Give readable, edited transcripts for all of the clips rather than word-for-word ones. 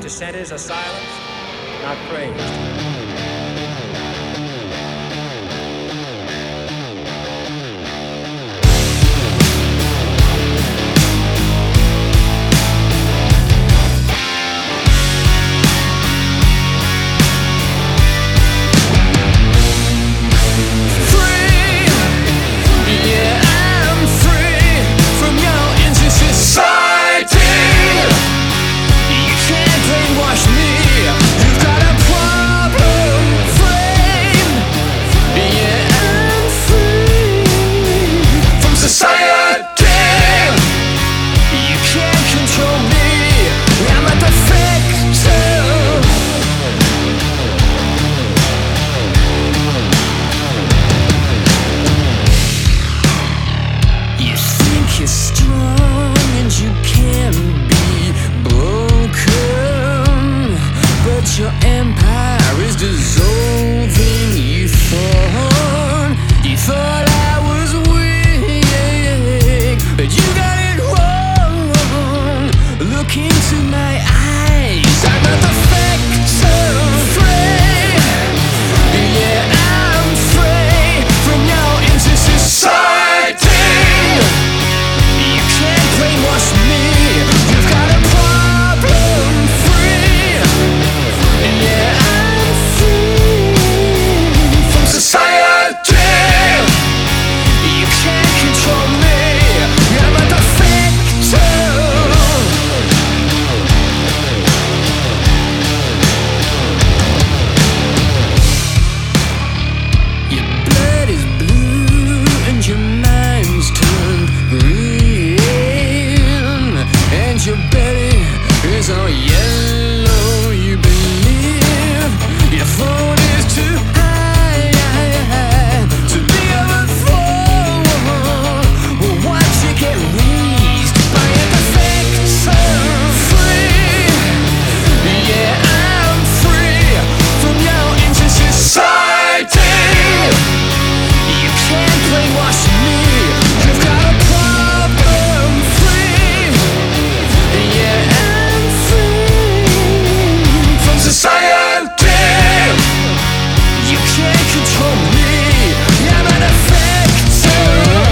dissenters are silenced, not praised. Your empire is dissolving. You thought I was weak, but you got it wrong. Look into my eyes, I'm not the factor free. Yeah, I'm free from your into society. You can't brainwash me. You've got a problem free. Yeah, I'm free from society. You can't control me. I'm a defector. Your blood is blue and your mind's turned green, and your belly is all yellow. You believe your phone is too high to be overthrown. Well, once you get raised by a defector free. Yeah, I'm free from your into society. You can't brainwash me. You've got a problem free. Yeah, I'm free from society. You can't control me. I'm an effector.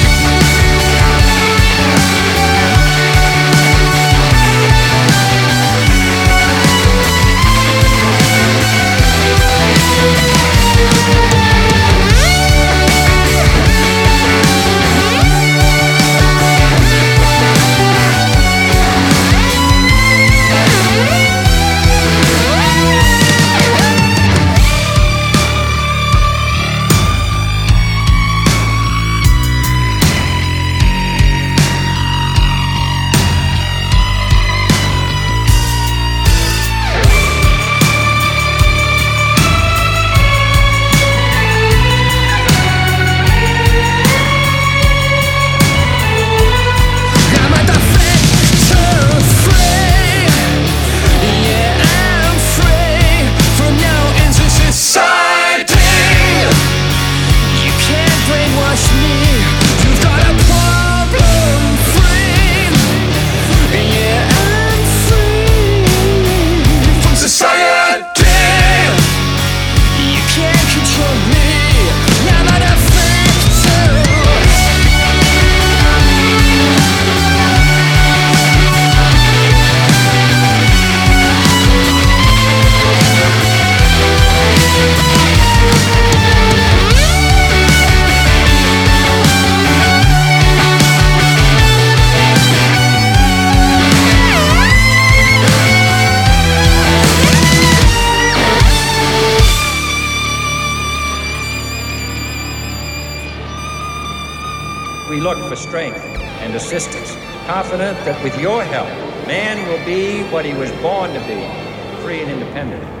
We look for strength and assistance, confident that with your help, man will be what he was born to be, free and independent.